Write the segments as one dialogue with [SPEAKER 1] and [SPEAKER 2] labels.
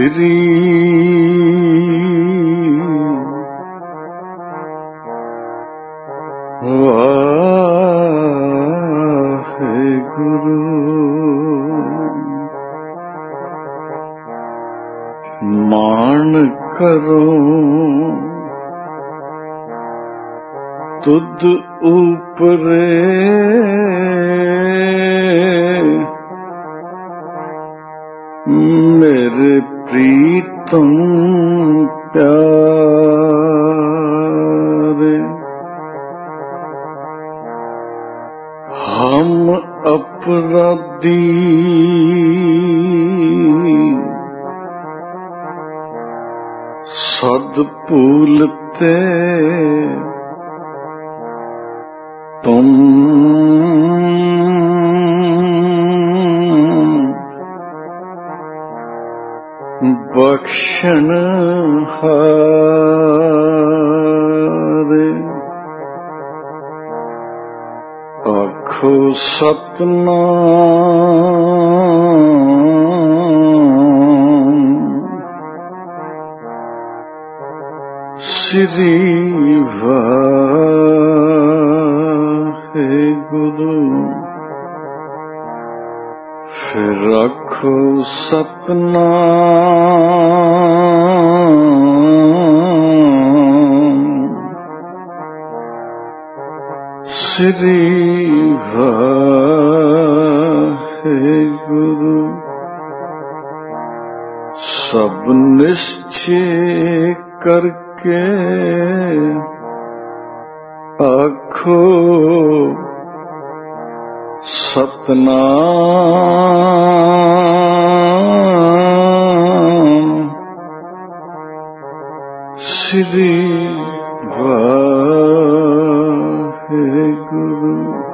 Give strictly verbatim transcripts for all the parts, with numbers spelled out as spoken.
[SPEAKER 1] ਸ੍ਰੀ ਵਾਹਿਗੁਰੂ। ਮਾਣ ਕਰੋ ਤੁਧ ਉਪਰੇ, ਮੇਰੇ ਪ੍ਰੀਤਮ ਪਿਆਰੇ। ਹਮ ਅਪਰਾਧੀ ਸਦ ਭੂਲਤੇ ਤੁਮ ਬਖਸ਼ਣ ਹਾਰੇ। ਆਖੋ ਸਤਿਨਾਮ ਸ੍ਰੀ ਵਾਹਿਗੁਰੂ। ਫਿਰ ਆਖੋ ਸਤਿਨਾਮ ਸ੍ਰੀ ਵਾਹਿਗੁਰੂ। ਸਭ ਨਿਸ਼ਚੈ ਕਰਕੇ ਆਖੋ ਸਤਿਨਾਮ ਸ੍ਰੀ ਵਾਹਿਗੁਰੂ।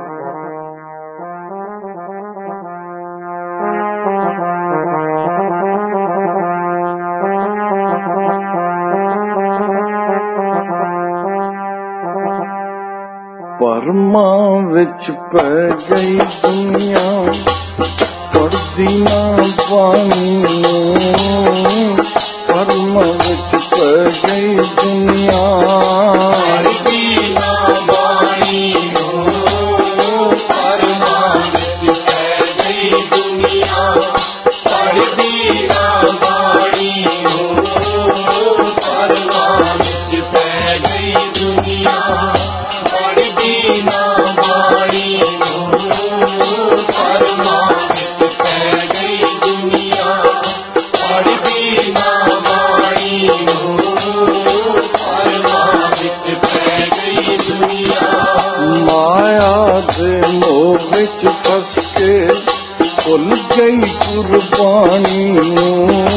[SPEAKER 1] ਭਰਮਾਂ ਵਿੱਚ ਪੈ ਗਈ ਦੁਨੀਆ, ਪੜ੍ਹਦੀ ਨਾ ਬਾਣੀ ਨੂੰ। ਭਰਮਾਂ ਵਿੱਚ ਪੈ ਗਈ ਦੁਨੀਆ,
[SPEAKER 2] ਪੜ੍ਹਦੀ ਨਾ ਬਾਣੀ ਨੂੰ। ਭਰਮਾਂ ਵਿੱਚ ਪੈ ਗਈ ਦੁਨੀਆ, ਪੜ੍ਹਦੀ ਨਾ ਬਾਣੀ ਨੂੰ। ਭਰਮਾਂ ਵਿੱਚ ਪੈ ਗਈ ਦੁਨੀਆ, ਪੜ੍ਹਦੀ ਨਾ ਬਾਣੀ ਨੂੰ। ਭਰਮਾਂ ਵਿੱਚ ਪੈ ਗਈ ਦੁਨੀਆ, ਪੜ੍ਹਦੀ ਨਾ ਬਾਣੀ ਨੂੰ। ਭਰਮਾਂ ਵਿੱਚ ਪੈ ਗਈ ਦੁਨੀਆ।
[SPEAKER 1] ਮਾਇਆ ਦੇ ਮੋਹ ਵਿੱਚ ਫਸ ਕੇ ਭੁੱਲ ਗਈ ਗੁਰਬਾਣੀ ਨੂੰ।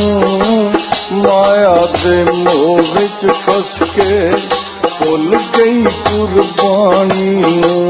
[SPEAKER 1] ਮਾਇਆ ਦੇ ਮੋਹ ਵਿੱਚ ਫਸ ਕੇ ਭੁੱਲ ਗਈ ਗੁਰਬਾਣੀ ਨੂੰ।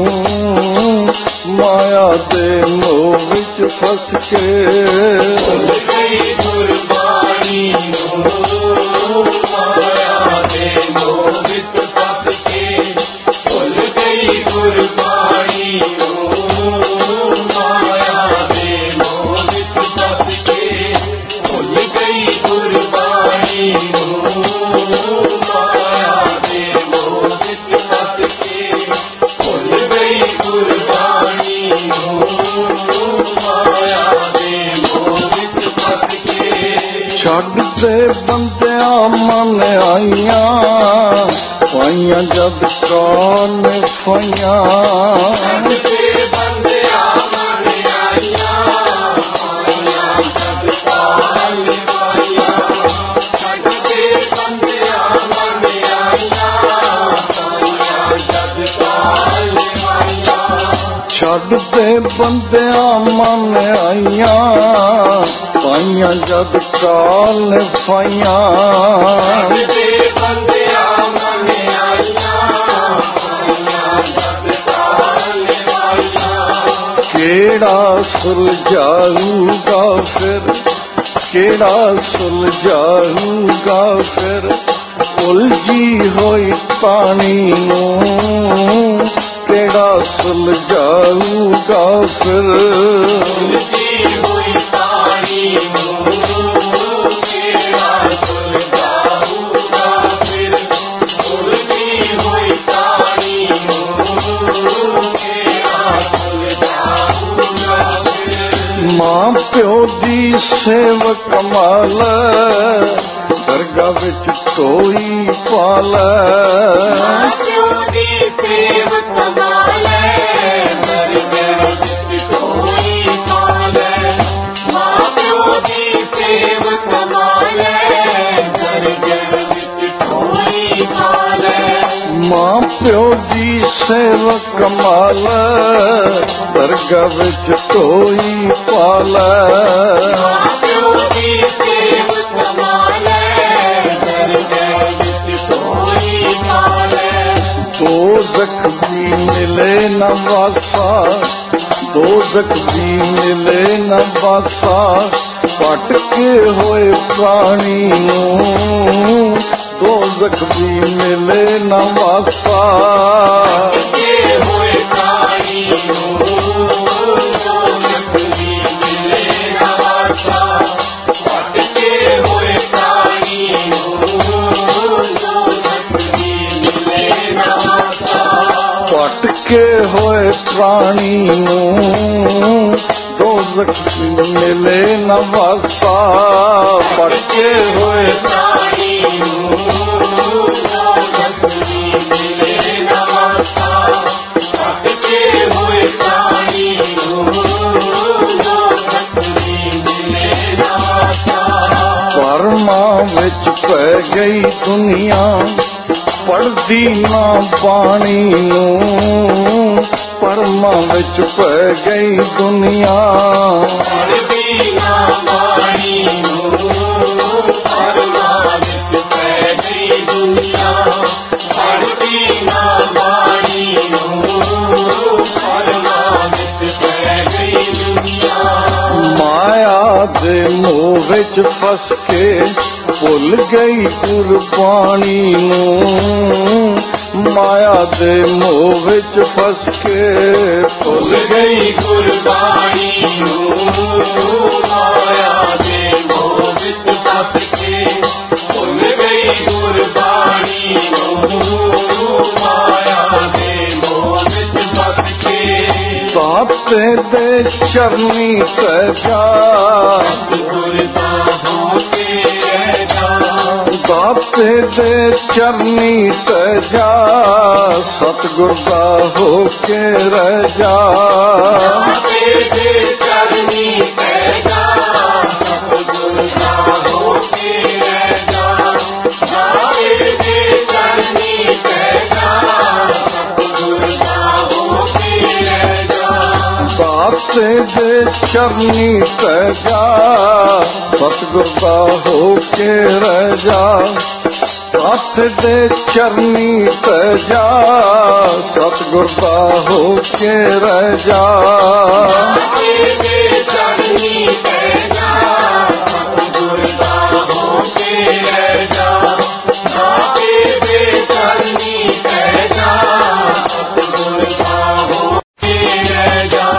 [SPEAKER 1] ਮਾਇਆ ਦੇ ਮੋਹ ਵਿੱਚ ਫਸ ਕੇ
[SPEAKER 2] ਭੁੱਲ ਗਈ ਗੁਰਬਾਣੀ ਨੂੰ। ਮਾਇਆ ਦੇ ਮੋਹ ਵਿੱਚ ਫਸ ਕੇ ਭੁੱਲ ਗਈ ਗੁਰਬਾਣੀ ਨੂੰ। ਮਾਇਆ ਦੇ ਮੋਹ ਵਿੱਚ ਫਸ ਕੇ ਭੁੱਲ ਗਈ ਗੁਰਬਾਣੀ ਨੂੰ। ਮਾਇਆ ਦੇ ਮੋਹ ਵਿੱਚ ਫਸ ਕੇ ਭੁੱਲ ਗਈ ਗੁਰਬਾਣੀ ਨੂੰ। ਮਾਇਆ ਦੇ ਮੋਹ ਵਿੱਚ ਫਸ ਕੇ
[SPEAKER 1] ਛੱਡ ਦੇ ਬੰਦਿਆਂ ਮਨ ਆਈਆਂ, ਪਾਈਆਂ ਜਦ ਕਾਲ ਫਾਈਆਂ।
[SPEAKER 2] ਛੱਡ ਦੇ ਬੰਦਿਆਂ ਮਨ ਆਈਆਂ, ਪਾਈਆਂ ਜਦ ਕਾਲ ਫਾਈਆਂ। ਛੱਡ ਦੇ ਬੰਦਿਆਂ ਮਨ ਆਈਆਂ, ਪਾਈਆਂ ਜਦ ਕਾਲ ਫਾਈਆਂ।
[SPEAKER 1] ਛੱਡ ਦੇ ਬੰਦਿਆਂ ਮਨ ਆਈਆਂ, ਪਾਈਆਂ ਜਦ ਕਾਲ ਫਾਈਆਂ।
[SPEAKER 2] ਛੱਡ ਦੇ ਬੰਦਿਆਂ ਮਨ ਆਈਆਂ, ਪਾਈਆਂ ਜਦ ਕਾਲ ਫਾਈਆਂ।
[SPEAKER 1] ਕਿਹੜਾ ਸੁਲਝਾਊਗਾ ਫਿਰ, ਕਿਹੜਾ ਸੁਲਝਾਊਗਾ ਫਿਰ ਉਲਝੀ ਹੋਈ ਪਾਣੀ ਨੂੰ। ਕਿਹੜਾ ਸੁਲਝਾਊਗਾ ਫਿਰ
[SPEAKER 2] ਉਲਝੀ ਹੋਈ ਪਾਣੀ ਨੂੰ। ਕਿਹੜਾ
[SPEAKER 1] ਸੇਵਕ ਕਮਾਲ ਦਰਗਾਹ ਵਿੱਚ ਕੋਈ ਪਾਲੈ।
[SPEAKER 2] ਮਾਂ ਪਿਓ ਦੀ ਸੇਵ ਕਮਾਲੈ ਦਰਗਾਹ ਵਿੱਚ ਕੋਈ ਪਾਲੈ। ਮਾਂ ਪਿਓ ਦੀ ਸੇਵ ਕਮਾਲੈ ਦਰਗਾਹ ਵਿੱਚ ਕੋਈ ਪਾਲੈ।
[SPEAKER 1] ਮਾਂ ਪਿਓ ਦੀ ਸੇਵਾ ਕਮਾਲ ਦਰਗਾਹ ਵਿੱਚ ਕੋਈ ਪਾਲੈ।
[SPEAKER 2] ਮਾਂ ਪਿਓ ਦੀ ਸੇਵ ਕਮਾਲੈ ਦਰਗਾਹ ਵਿੱਚ ਕੋਈ ਪਾਲੈ।
[SPEAKER 1] ਦੋਜ਼ਖ ਵੀ ਮਿਲੇ ਨਾ ਵਾਸਾ, ਦੋਜ਼ਖ ਵੀ ਮਿਲੇ ਨਾ ਵਾਸਾ, ਭਟਕੇ ਹੋਏ ਪ੍ਰਾਣੀ ਨੂੰ ਦੋਜ਼ਖ ਵੀ ਮਿਲੇ ਨਾ ਵਾਸਾ।
[SPEAKER 2] ਭਟਕੇ ਹੋਏ ਪ੍ਰਾਣੀ ਨੂੰ ਦੋਜ਼ਖ ਵੀ ਮਿਲੇ ਨਾ ਵਾਸਾ। ਭਟਕੇ ਹੋਏ ਪ੍ਰਾਣੀ ਨੂੰ ਦੋਜ਼ਖ ਵੀ ਮਿਲੇ ਨਾ ਵਾਸਾ।
[SPEAKER 1] ਭਟਕੇ ਹੋਏ ਪ੍ਰਾਣੀ ਨੂੰ ਦੋਜ਼ਖ ਵੀ ਮਿਲੇ ਨਾ ਵਾਸਾ। ਭਟਕੇ ਹੋਏ
[SPEAKER 2] ਪ੍ਰਾਣੀ ਨੂੰ ਦੋਜ਼ਖ ਵੀ ਮਿਲੇ ਨਾ ਵਾਸਾ। ਭਟਕੇ ਹੋਏ ਪ੍ਰਾਣੀ ਨੂੰ ਦੋਜ਼ਖ ਵੀ ਮਿਲੇ ਨਾ ਵਾਸਾ।
[SPEAKER 1] ਭਰਮਾਂ ਵਿੱਚ ਪੈ ਗਈ ਦੁਨੀਆ ਪੜਦੀ ਨਾ ਬਾਣੀ ਨੂੰ। ਭਰਮਾਂ ਵਿੱਚ ਪੈ ਗਈ ਦੁਨੀਆ
[SPEAKER 2] ਪੜ੍ਹਦੀ ਨਾ ਬਾਣੀ ਨੂੰ। ਭਰਮਾਂ ਵਿੱਚ ਪੈ ਗਈ ਦੁਨੀਆ ਪੜ੍ਹਦੀ ਨਾ ਬਾਣੀ ਨੂੰ। ਭਰਮਾਂ ਵਿੱਚ ਪੈ ਗਈ ਦੁਨੀਆ।
[SPEAKER 1] ਮਾਇਆ ਦੇ ਮੋਹ ਵਿੱਚ ਫਸ ਕੇ ਭੁੱਲ ਗਈ ਗੁਰਬਾਣੀ ਨੂੰ। ਮਾਇਆ ਦੇ ਮੋਹ ਵਿੱਚ ਫਸ ਕੇ ਭੁੱਲ ਗਈ
[SPEAKER 2] ਗੁਰਬਾਣੀ ਨੂੰ। ਮਾਇਆ ਦੇ ਮੋਹ ਵਿੱਚ ਫਸ ਕੇ ਭੁੱਲ ਗਈ ਗੁਰਬਾਣੀ ਨੂੰ। ਮਾਇਆ ਦੇ ਮੋਹ ਵਿੱਚ ਫਸ ਕੇ
[SPEAKER 1] ਦਾਤੇ ਦੇ ਚਰਨੀ ਤੇ ਜਾ।
[SPEAKER 2] ਗੁਰ ਦਾ ਹੋ ਕੇ ਰਹਿ ਜਾ।
[SPEAKER 1] ਦਾਤੇ ਦੇ ਚਰਨੀ ਤੇ ਜਾ, ਸਤਿਗੁਰ ਦਾ ਹੋ ਕੇ ਰਹਿ ਜਾ।
[SPEAKER 2] ਦਾਤੇ ਦੇ ਚਰਨੀ ਤੇ ਜਾ, ਸਤਿਗੁਰ ਦਾ ਹੋ ਕੇ ਰਹਿ ਜਾ। ਦਾਤੇ ਦੇ ਚਰਨੀ ਤੇ ਜਾ, ਸਤਿਗੁਰ ਦਾ ਹੋ ਕੇ ਰਹਿ ਜਾ।
[SPEAKER 1] ਦਾਤੇ ਦੇ ਚਰਨੀ ਤੇ ਜਾ, ਸਤਿਗੁਰ ਦਾ ਹੋ ਕੇ ਰਹਿ ਜਾ। ਦਾਤੇ ਦੇ ਚਰਨੀ ਤੇ ਜਾ, ਸਤਿਗੁਰ ਦਾ ਹੋ ਕੇ ਰਹਿ ਜਾ।
[SPEAKER 2] ਦਾਤੇ ਦੇ ਚਰਨੀ ਤੇ ਜਾ, ਸਤਿਗੁਰ ਦਾ ਹੋ ਕੇ ਰਹਿ ਜਾ। ਦਾਤੇ ਦੇ ਚਰਨੀ ਤੇ ਜਾ, ਸਤਿਗੁਰ ਦਾ ਹੋ ਕੇ ਰਹਿ ਜਾ।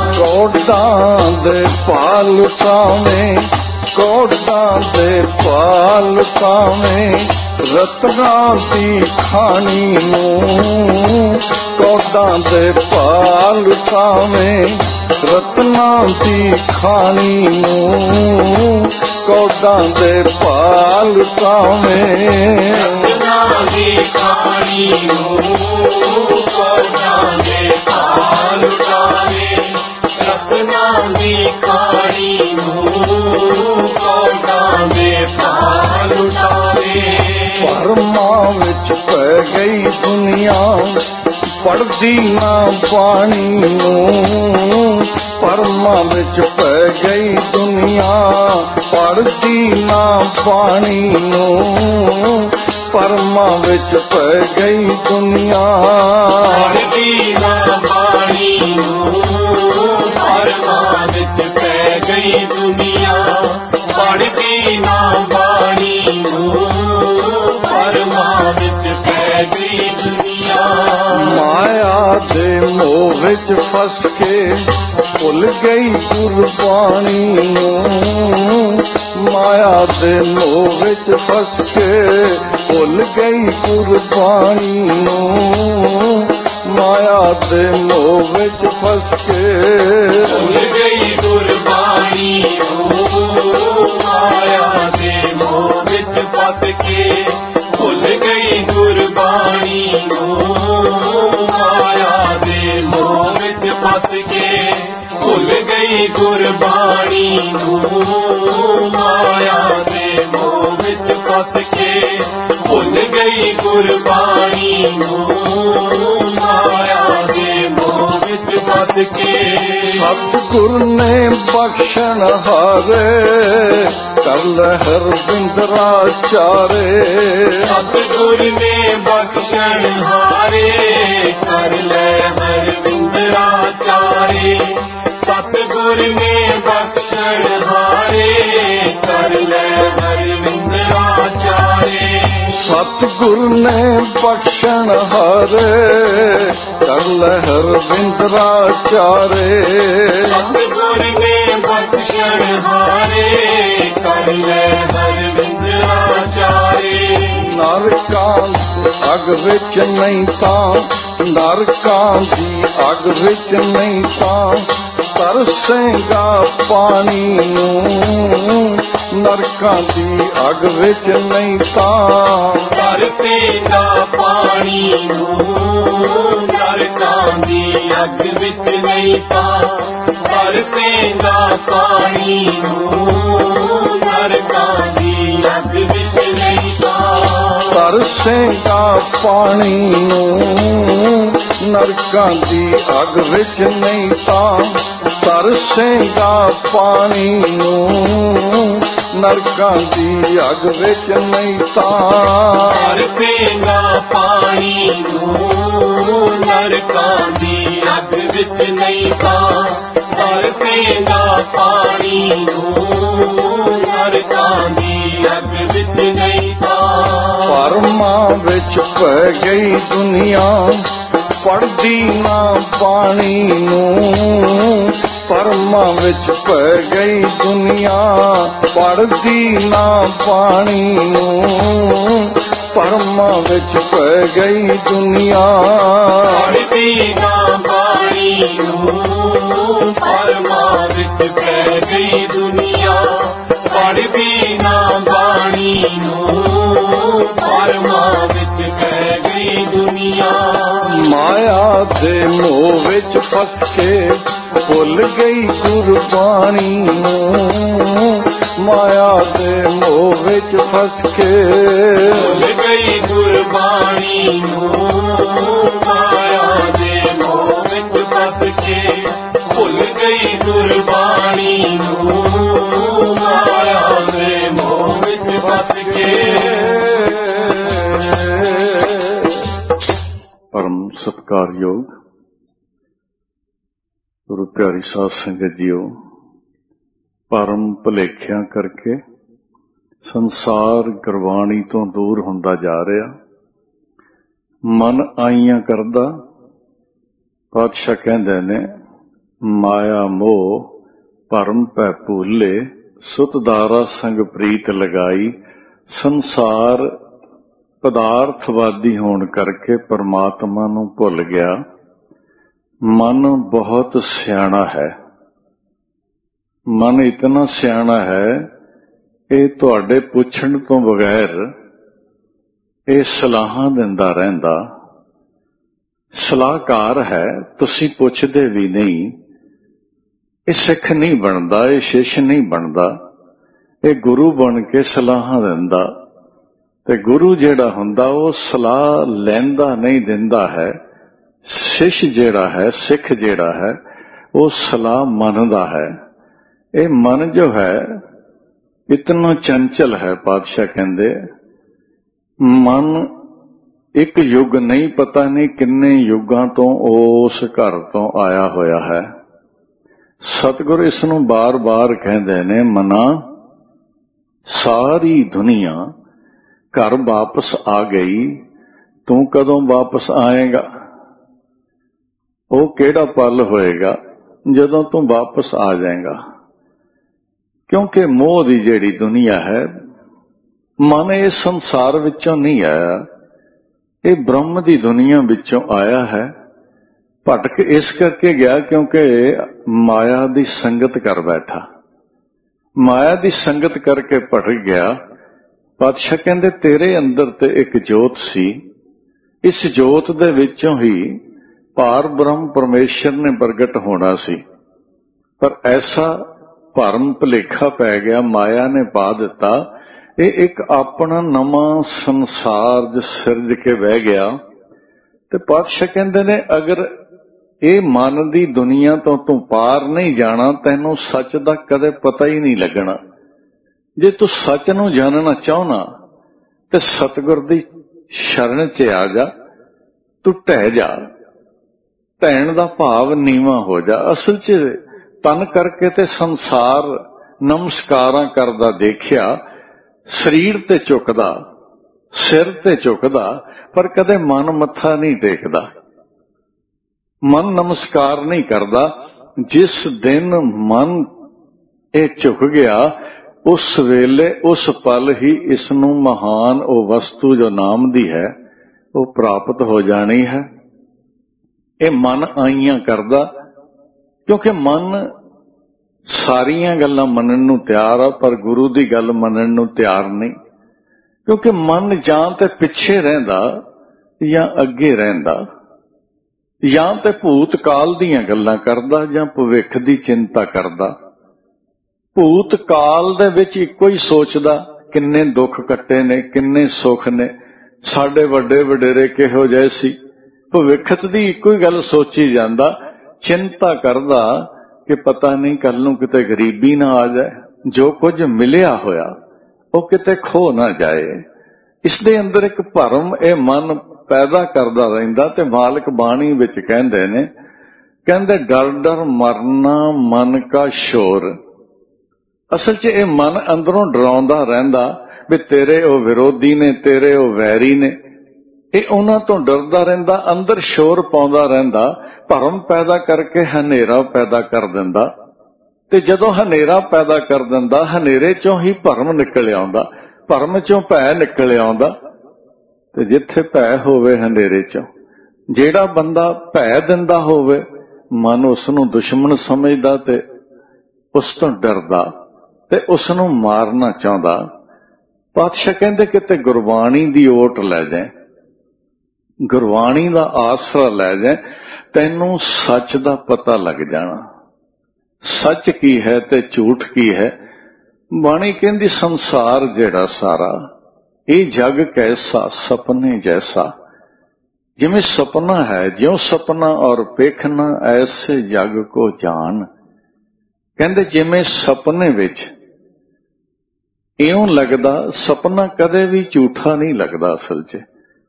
[SPEAKER 1] ਕੋਟਾਂ ਦੇ ਪਾਲ ਸਾਵੇਂ, ਕੋਟਾਂ ਦੇ ਪਾਲ ਸਾਵੇਂ, ਰਤਨਾਂ ਦੀ ਖਾਣੀ ਨੂੰ। ਕੋਟਾਂ ਦੇ ਪਾਲ ਸਾਵੇਂ, ਰਤਨਾਂ ਦੀ ਖਾਣੀ ਨੂੰ। ਕੋਟਾਂ ਦੇ ਪਾਲ ਸਾਵੇਂ,
[SPEAKER 2] ਰਤਨਾਂ ਦੀ ਖਾਣੀ ਨੂੰ। ਕੋਟਾਂ ਦੇ ਪਾਲ ਸਾਵੇਂ, ਰਤਨਾਂ ਦੀ ਖਾਣੀ ਨੂੰ। ਕੋਟਾਂ ਦੇ ਪਾਲ ਸਾਵੇਂ।
[SPEAKER 1] ਭਰਮਾਂ ਵਿੱਚ ਪੈ ਗਈ ਦੁਨੀਆ ਪੜਦੀ ਨਾ ਬਾਣੀ ਨੂੰ। ਭਰਮਾਂ ਵਿੱਚ ਪੈ ਗਈ ਦੁਨੀਆ ਪੜਦੀ ਨਾ ਬਾਣੀ ਨੂੰ। ਭਰਮਾਂ ਵਿੱਚ ਪੈ ਗਈ ਦੁਨੀਆ
[SPEAKER 2] ਪੜ੍ਹਦੀ ਨਾ ਬਾਣੀ ਨੂੰ। ਭਰਮਾਂ ਵਿੱਚ ਪੈ ਗਈ ਦੁਨੀਆ ਪੜ੍ਹਦੀ ਨਾ ਬਾਣੀ ਨੂੰ। ਭਰਮਾਂ ਵਿੱਚ ਪੈ ਗਈ ਦੁਨੀਆ।
[SPEAKER 1] ਮਾਇਆ ਦੇ ਮੋਹ ਵਿੱਚ ਫਸ ਕੇ ਭੁੱਲ ਗਈ ਗੁਰਬਾਣੀ ਨੂੰ। ਮਾਇਆ ਦੇ ਮੋਹ ਵਿੱਚ ਫਸ ਕੇ ਭੁੱਲ ਗਈ ਗੁਰਬਾਣੀ ਨੂੰ। ਮਾਇਆ ਦੇ ਮੋਹ ਵਿੱਚ ਫਸ ਕੇ
[SPEAKER 2] ਭੁੱਲ ਗਈ ਗੁਰਬਾਣੀ ਨੂੰ। ਮਾਇਆ ਦੇ ਮੋਹ ਵਿੱਚ ਫਸ ਕੇ ਭੁੱਲ ਗਈ ਗੁਰਬਾਣੀ ਨੂੰ। ਮਾਇਆ ਦੇ ਮੋਹ ਵਿੱਚ ਫਸ ਕੇ ਭੁੱਲ ਗਈ ਗੁਰਬਾਣੀ ਨੂੰ। ਮਾਇਆ ਦੇ ਮੋਹ ਵਿੱਚ ਫਸ ਕੇ ਭੁੱਲ ਗਈ ਗੁਰਬਾਣੀ ਨੂੰ। ਮਾਇਆ ਦੇ ਮੋਹ ਵਿੱਚ ਫਸ ਕੇ
[SPEAKER 1] ਸਤਿਗੁਰ ਨੇ ਬਖਸ਼ਣ ਹਾਰੇ ਕਰ ਲੈ ਹਰਵਿੰਦਰਾ ਚਾਰੇ।
[SPEAKER 2] ਸਤਿਗੁਰ ਨੇ ਬਖਸ਼ਣ ਹਾਰੇ ਕਰ ਲੈ ਹਰਵਿੰਦਰਾ ਚਾਰੇ। ਸਤਿਗੁਰ ਨੇ ਬਖਸ਼ਣ ਹਾਰੇ ਕਰ ਲੈ ਹਰਵਿੰਦਰਾ ਚਾਰੇ।
[SPEAKER 1] ਸਤਿਗੁਰ ਨੇ ਬਖਸ਼ਣ ਹਾਰੇ ਕਰ ਲੈ ਹਰਵਿੰਦਰਾ ਚਾਰੇ।
[SPEAKER 2] ਸਤਿਗੁਰ ਨੇ ਬਖਸ਼ਣ ਹਾਰੇ ਕਰ ਲੈ ਹਰਵਿੰਦਰਾ ਚਾਰੇ।
[SPEAKER 1] ਨਰਕਾਂ ਦੀ ਅੱਗ ਵਿੱਚ ਨਹੀਂ ਤਾਂ ਨਰਕਾਂ ਦੀ ਅੱਗ ਵਿੱਚ ਨਹੀਂ ਤਾਂ ਤਰਸੇਗਾ ਪਾਣੀ ਨੂੰ। ਨਰਕਾਂ ਦੀ ਅੱਗ ਵਿੱਚ ਨਹੀਂ ਤਾਂ
[SPEAKER 2] ਤਰਸੇਗਾ ਪਾਣੀ ਨੂੰ। ਨਰਕਾਂ ਦੀ ਅੱਗ ਵਿੱਚ ਨਹੀਂ ਤਾਂ ਤਰਸੇਗਾ ਪਾਣੀ ਨੂੰ। ਨਰਕਾਂ ਦੀ ਅੱਗ ਵਿੱਚ ਨਹੀਂ ਤਾਂ
[SPEAKER 1] ਤਰਸੇਗਾ ਪਾਣੀ ਨੂੰ। ਨਰਕਾਂ ਦੀ ਅੱਗ ਵਿੱਚ ਨਹੀਂ ਤਾਂ ਤਰਸੇਗਾ ਪਾਣੀ ਨੂੰ। ਨਰਕਾਂ ਦੀ ਅੱਗ ਵਿੱਚ ਨਹੀਂ ਤਾਂ
[SPEAKER 2] ਤਰਸੇਗਾ ਪਾਣੀ ਨੂੰ। ਨਰਕਾਂ ਦੀ ਅੱਗ ਵਿੱਚ ਨਹੀਂ ਤਾਂ ਤਰਸੇਗਾ ਪਾਣੀ ਨੂੰ। ਨਰਕਾਂ ਦੀ ਅੱਗ ਵਿੱਚ ਨਹੀਂ ਤਾਂ
[SPEAKER 1] ਭਰਮਾਂ ਵਿੱਚ ਪੈ ਗਈ ਦੁਨੀਆ ਪੜਦੀ ਨਾ ਪਾਣੀ ਨੂੰ। ਭਰਮਾਂ ਵਿੱਚ ਪੈ ਗਈ ਦੁਨੀਆ ਪੜਦੀ ਨਾ ਪਾਣੀ ਨੂੰ। ਭਰਮਾਂ ਵਿੱਚ ਪੈ ਗਈ ਦੁਨੀਆ
[SPEAKER 2] ਪੜਦੀ ਨਾ ਪਾਣੀ ਨੂੰ। ਭਰਮਾਂ ਵਿੱਚ ਪੈ ਗਈ ਦੁਨੀਆ ਪੜਦੀ ਨਾ ਬਾਣੀ ਨੂੰ। ਭਰਮਾਂ ਵਿੱਚ ਪੈ ਗਈ ਦੁਨੀਆ
[SPEAKER 1] ਮਾਇਆ ਦੇ ਮੋਹ ਵਿੱਚ ਫਸ ਕੇ ਭੁੱਲ ਗਈ ਗੁਰਬਾਣੀ ਨੂੰ। ਮਾਇਆ ਦੇ ਮੋਹ ਵਿੱਚ ਫਸ ਕੇ
[SPEAKER 2] ਭੁੱਲ ਗਈ ਗੁਰਬਾਣੀ ਨੂੰ। ਮਾਇਆ ਦੇ ਮੋਹ ਵਿੱਚ ਫਸ ਕੇ ਭੁੱਲ ਗਈ ਗੁਰਬਾਣੀ ਨੂੰ। ਮਾਇਆ ਦੇ ਮੋਹ ਵਿੱਚ ਫਸ ਕੇ
[SPEAKER 1] ਪਰਮ ਸਤਿਕਾਰਯੋਗ ਗੁਰੂ ਪਿਆਰੀ ਸਾਧ ਸੰਗਤ ਜੀਓ, ਭਰਮ ਭੁਲੇਖਿਆਂ ਕਰਕੇ ਸੰਸਾਰ ਗੁਰਬਾਣੀ ਤੋਂ ਦੂਰ ਹੁੰਦਾ ਜਾ ਰਿਹਾ। ਮਨ ਆਈਆਂ ਕਰਦਾ, ਪਾਤਸ਼ਾਹ ਕਹਿੰਦੇ ਨੇ ਮਾਇਆ ਮੋਹ ਭਰਮ ਪੈ ਭੂਲੇ ਸੁਤਦਾਰਾ ਸੰਗ ਪ੍ਰੀਤ ਲਗਾਈ। ਸੰਸਾਰ ਪਦਾਰਥਵਾਦੀ ਹੋਣ ਕਰਕੇ ਪਰਮਾਤਮਾ ਨੂੰ ਭੁੱਲ ਗਿਆ। ਮਨ ਬਹੁਤ ਸਿਆਣਾ ਹੈ। ਮਨ ਇਤਨਾ ਸਿਆਣਾ ਹੈ, ਇਹ ਤੁਹਾਡੇ ਪੁੱਛਣ ਤੋਂ ਬਗੈਰ ਇਹ ਸਲਾਹਾਂ ਦਿੰਦਾ ਰਹਿੰਦਾ। ਸਲਾਹਕਾਰ ਹੈ, ਤੁਸੀਂ ਪੁੱਛਦੇ ਵੀ ਨਹੀਂ। ਇਹ ਸਿੱਖ ਨਹੀਂ ਬਣਦਾ, ਇਹ ਸ਼ਿਸ਼ ਨਹੀਂ ਬਣਦਾ, ਇਹ ਗੁਰੂ ਬਣ ਕੇ ਸਲਾਹਾਂ ਦਿੰਦਾ। ਤੇ ਗੁਰੂ ਜਿਹੜਾ ਹੁੰਦਾ ਉਹ ਸਲਾਹ ਲੈਂਦਾ ਨਹੀਂ, ਦਿੰਦਾ ਹੈ। ਸ਼ਿਸ਼ ਜਿਹੜਾ ਹੈ, ਸਿੱਖ ਜਿਹੜਾ ਹੈ, ਉਹ ਸਲਾਹ ਮੰਨਦਾ ਹੈ। ਇਹ ਮਨ ਜੋ ਹੈ ਇਤਨਾ ਚੰਚਲ ਹੈ। ਪਾਤਸ਼ਾਹ ਕਹਿੰਦੇ ਮਨ ਇੱਕ ਯੁੱਗ ਨਹੀਂ, ਪਤਾ ਨਹੀਂ ਕਿੰਨੇ ਯੁੱਗਾਂ ਤੋਂ ਉਸ ਘਰ ਤੋਂ ਆਇਆ ਹੋਇਆ ਹੈ। ਸਤਿਗੁਰ ਇਸ ਨੂੰ ਬਾਰ-ਬਾਰ ਕਹਿੰਦੇ ਨੇ, ਮਨਾ ਸਾਰੀ ਦੁਨੀਆ ਘਰ ਵਾਪਸ ਆ ਗਈ, ਤੂੰ ਕਦੋਂ ਵਾਪਸ ਆਏਗਾ? ਉਹ ਕਿਹੜਾ ਪਲ ਹੋਏਗਾ ਜਦੋਂ ਤੂੰ ਵਾਪਸ ਆ ਜਾਏਗਾ? ਕਿਉਂਕਿ ਮੋਹ ਦੀ ਜਿਹੜੀ ਦੁਨੀਆ ਹੈ, ਮਨ ਇਸ ਸੰਸਾਰ ਵਿੱਚੋਂ ਨਹੀਂ ਆਇਆ, ਇਹ ਬ੍ਰਹਮ ਦੀ ਦੁਨੀਆ ਵਿੱਚੋਂ ਆਇਆ ਹੈ। ਭਟਕ ਇਸ ਕਰਕੇ ਗਿਆ ਕਿਉਂਕਿ ਮਾਇਆ ਦੀ ਸੰਗਤ ਕਰ ਬੈਠਾ। ਮਾਇਆ ਦੀ ਸੰਗਤ ਕਰਕੇ ਭਟਕ ਗਿਆ। ਪਾਤਸ਼ਾਹ ਕਹਿੰਦੇ ਤੇਰੇ ਅੰਦਰ ਤੇ ਇੱਕ ਜੋਤ ਸੀ, ਇਸ ਜੋਤ ਦੇ ਵਿੱਚੋਂ ਹੀ ਪਾਰ ਬ੍ਰਹਮ ਪਰਮੇਸ਼ਰ ਨੇ ਪ੍ਰਗਟ ਹੋਣਾ ਸੀ, ਪਰ ਐਸਾ ਭਰਮ ਭੁਲੇਖਾ ਪੈ ਗਿਆ, ਮਾਇਆ ਨੇ ਪਾ ਦਿੱਤਾ। ਇਹ ਇੱਕ ਆਪਣਾ ਨਵਾਂ ਸੰਸਾਰ ਸਿਰਜ ਕੇ ਬਹਿ ਗਿਆ। ਤੇ ਪਾਤਸ਼ਾਹ ਕਹਿੰਦੇ ਨੇ ਅਗਰ ਇਹ ਮਨ ਦੀ ਦੁਨੀਆ ਤੋਂ ਤੂੰ ਪਾਰ ਨਹੀਂ ਜਾਣਾ, ਤੈਨੂੰ ਸੱਚ ਦਾ ਕਦੇ ਪਤਾ ਹੀ ਨਹੀਂ ਲੱਗਣਾ। ਜੇ ਤੂੰ ਸੱਚ ਨੂੰ ਜਾਣਨਾ ਚਾਹੁੰਦਾ ਤੇ ਸਤਿਗੁਰ ਦੀ ਸ਼ਰਨ 'ਚ ਆ ਜਾ, ਤੂੰ ਢਹਿ ਜਾ। ਢਹਿਣ ਦਾ ਭਾਵ ਨੀਵਾਂ ਹੋ ਜਾ। ਅਸਲ 'ਚ ਤਨ ਕਰਕੇ ਤੇ ਸੰਸਾਰ ਨਮਸਕਾਰਾਂ ਕਰਦਾ ਦੇਖਿਆ, ਸਰੀਰ ਤੇ ਝੁਕਦਾ, ਸਿਰ ਤੇ ਝੁਕਦਾ, ਪਰ ਕਦੇ ਮਨ ਮੱਥਾ ਨਹੀਂ ਟੇਕਦਾ, ਮਨ ਨਮਸਕਾਰ ਨਹੀਂ ਕਰਦਾ। ਜਿਸ ਦਿਨ ਮਨ ਇਹ ਝੁਕ ਗਿਆ, ਉਸ ਵੇਲੇ ਉਸ ਪਲ ਹੀ ਇਸ ਨੂੰ ਮਹਾਨ ਉਹ ਵਸਤੂ ਜੋ ਨਾਮ ਦੀ ਹੈ ਉਹ ਪ੍ਰਾਪਤ ਹੋ ਜਾਣੀ ਹੈ। ਇਹ ਮਨ ਆਈਆਂ ਕਰਦਾ, ਕਿਉਂਕਿ ਮਨ ਸਾਰੀਆਂ ਗੱਲਾਂ ਮੰਨਣ ਨੂੰ ਤਿਆਰ ਆ, ਪਰ ਗੁਰੂ ਦੀ ਗੱਲ ਮੰਨਣ ਨੂੰ ਤਿਆਰ ਨਹੀਂ। ਕਿਉਂਕਿ ਮਨ ਜਾਂ ਤੇ ਪਿੱਛੇ ਰਹਿੰਦਾ ਜਾਂ ਅੱਗੇ ਰਹਿੰਦਾ, ਜਾਂ ਤੇ ਭੂਤ ਕਾਲ ਦੀਆਂ ਗੱਲਾਂ ਕਰਦਾ ਜਾਂ ਭਵਿੱਖ ਦੀ ਚਿੰਤਾ ਕਰਦਾ। ਭੂਤ ਕਾਲ ਦੇ ਵਿੱਚ ਇੱਕੋ ਹੀ ਸੋਚਦਾ, ਕਿੰਨੇ ਦੁੱਖ ਕੱਟੇ ਨੇ, ਕਿੰਨੇ ਸੁੱਖ ਨੇ, ਸਾਡੇ ਵੱਡੇ ਵਡੇਰੇ ਕਿਹੋ ਜਿਹੇ ਸੀ। ਭਵਿੱਖ ਦੀ ਇੱਕੋ ਹੀ ਗੱਲ ਸੋਚੀ ਜਾਂਦਾ, ਚਿੰਤਾ ਕਰਦਾ ਕਿ ਪਤਾ ਨਹੀਂ ਕੱਲ ਨੂੰ ਕਿਤੇ ਗਰੀਬੀ ਨਾ ਆ ਜਾਏ, ਜੋ ਕੁਝ ਮਿਲਿਆ ਹੋਇਆ ਉਹ ਕਿਤੇ ਖੋ ਨਾ ਜਾਏ। ਇਸ ਦੇ ਅੰਦਰ ਇੱਕ ਭਰਮ ਇਹ ਮਨ ਪੈਦਾ ਕਰਦਾ ਰਹਿੰਦਾ। ਤੇ ਮਾਲਕ ਬਾਣੀ ਵਿੱਚ ਕਹਿੰਦੇ ਨੇ, ਕਹਿੰਦੇ ਡਰ ਡਰ ਮਰਨਾ ਮਨ ਕਾ ਸ਼ੋਰ। ਅਸਲ 'ਚ ਇਹ ਮਨ ਅੰਦਰੋਂ ਡਰਾਉਂਦਾ ਰਹਿੰਦਾ ਵੀ ਤੇਰੇ ਉਹ ਵਿਰੋਧੀ ਨੇ, ਤੇਰੇ ਉਹ ਵੈਰੀ ਨੇ। ਇਹ ਉਹਨਾਂ ਤੋਂ ਡਰਦਾ ਰਹਿੰਦਾ, ਅੰਦਰ ਸ਼ੋਰ ਪਾਉਂਦਾ ਰਹਿੰਦਾ, ਭਰਮ ਪੈਦਾ ਕਰਕੇ ਹਨੇਰਾ ਪੈਦਾ ਕਰ ਦਿੰਦਾ। ਤੇ ਜਦੋਂ ਹਨੇਰਾ ਪੈਦਾ ਕਰ ਦਿੰਦਾ, ਹਨੇਰੇ 'ਚੋਂ ਹੀ ਭਰਮ ਨਿਕਲ ਆਉਂਦਾ, ਭਰਮ 'ਚੋਂ ਭੈ ਨਿਕਲ ਆਉਂਦਾ। ਤੇ ਜਿੱਥੇ ਭੈ ਹੋਵੇ ਹਨੇਰੇ 'ਚੋਂ, ਜਿਹੜਾ ਬੰਦਾ ਭੈ ਦਿੰਦਾ ਹੋਵੇ, ਮਨ ਉਸ ਨੂੰ ਦੁਸ਼ਮਣ ਸਮਝਦਾ ਤੇ ਉਸ ਤੋਂ ਡਰਦਾ ਤੇ ਉਸ ਨੂੰ ਮਾਰਨਾ ਚਾਹੁੰਦਾ। ਪਾਤਸ਼ਾਹ ਕਹਿੰਦੇ ਕਿਤੇ ਗੁਰਬਾਣੀ ਦੀ ਓਟ ਲੈ ਜਾਏ, ਗੁਰਬਾਣੀ ਦਾ ਆਸਰਾ ਲੈ ਜਾਏ, ਤੈਨੂੰ ਸੱਚ ਦਾ ਪਤਾ ਲੱਗ ਜਾਣਾ। ਸੱਚ ਕੀ ਹੈ ਤੇ ਝੂਠ ਕੀ ਹੈ। ਬਾਣੀ ਕਹਿੰਦੀ ਸੰਸਾਰ ਜਿਹੜਾ ਸਾਰਾ, ਇਹ ਜਗ ਕੈਸਾ ਸਪਨੇ ਜੈਸਾ। ਜਿਵੇਂ ਸੁਪਨਾ ਹੈ, ਜਿਉਂ ਸੁਪਨਾ ਔਰ ਵੇਖਣਾ, ਐਸੇ ਜਗ ਕੋ ਜਾਣ। ਕਹਿੰਦੇ ਜਿਵੇਂ ਸੁਪਨੇ ਵਿੱਚ ਇਉਂ ਲੱਗਦਾ, ਸੁਪਨਾ ਕਦੇ ਵੀ ਝੂਠਾ ਨਹੀਂ ਲੱਗਦਾ। ਅਸਲ 'ਚ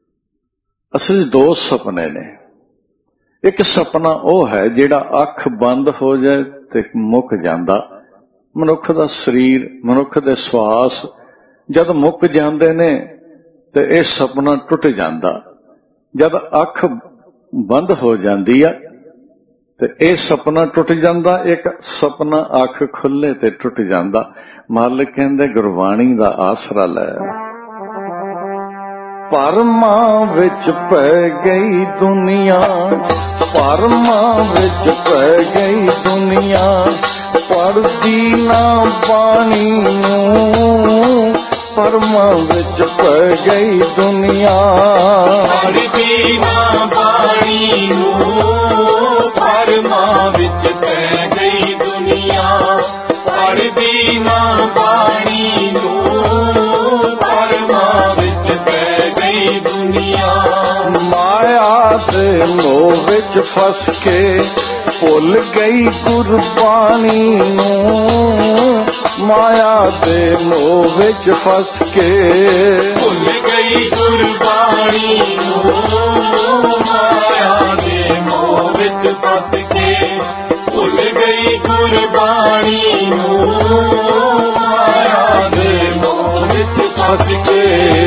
[SPEAKER 1] ਅਸਲ 'ਚ ਦੋ ਸੁਪਨੇ ਨੇ। ਇੱਕ ਸੁਪਨਾ ਉਹ ਹੈ ਜਿਹੜਾ ਅੱਖ ਬੰਦ ਹੋ ਜਾਏ ਤੇ ਮੁੱਕ ਜਾਂਦਾ। ਮਨੁੱਖ ਦਾ ਸਰੀਰ, ਮਨੁੱਖ ਦੇ ਸਵਾਸ ਜਦ ਮੁੱਕ ਜਾਂਦੇ ਨੇ ਤੇ ਇਹ ਸੁਪਨਾ ਟੁੱਟ ਜਾਂਦਾ। ਜਦ ਅੱਖ ਬੰਦ ਹੋ ਜਾਂਦੀ ਆ ਤੇ ਇਹ ਸੁਪਨਾ ਟੁੱਟ ਜਾਂਦਾ। ਇੱਕ ਸੁਪਨਾ ਅੱਖ ਖੁੱਲੇ ਤੇ ਟੁੱਟ ਜਾਂਦਾ। ਮਾਲਕ ਕਹਿੰਦੇ ਗੁਰਬਾਣੀ ਦਾ ਆਸਰਾ ਲੈ। ਭਰਮਾਂ ਵਿੱਚ ਪੈ ਗਈ ਦੁਨੀਆ, ਭਰਮਾਂ ਵਿੱਚ ਪੈ ਗਈ ਦੁਨੀਆ, ਪੜਦੀ ਨਾ ਬਾਣੀ ਨੂੰ। ਭਰਮਾਂ ਵਿੱਚ ਪੈ ਗਈ ਦੁਨੀਆ,
[SPEAKER 2] ਪੜਦੀ ਨਾ ਬਾਣੀ ਨੂੰ। ਭਰਮਾਂ ਵਿੱਚ ਪੈ ਗਈ ਦੁਨੀਆ, ਪੜਦੀ ਨਾ ਬਾਣੀ ਨੂੰ। ਭਰਮਾਂ ਵਿੱਚ ਪੈ ਗਈ ਦੁਨੀਆ,
[SPEAKER 1] ਮਾਇਆ ਦੇ ਮੋਹ ਵਿੱਚ ਫਸ ਕੇ ਭੁੱਲ ਗਈ ਗੁਰਬਾਣੀ ਨੂੰ। ਮਾਇਆ ਦੇ ਮੋਹ ਵਿੱਚ ਫਸ ਕੇ
[SPEAKER 2] ਭੁੱਲ ਗਈ ਗੁਰਬਾਣੀ ਨੂੰ। ਮਾਇਆ ਦੇ ਮੋਹ ਵਿੱਚ ਫਸ ਕੇ ਭੁੱਲ ਗਈ ਗੁਰਬਾਣੀ ਨੂੰ। ਮਾਇਆ ਦੇ ਮੋਹ ਵਿੱਚ ਫਸ ਕੇ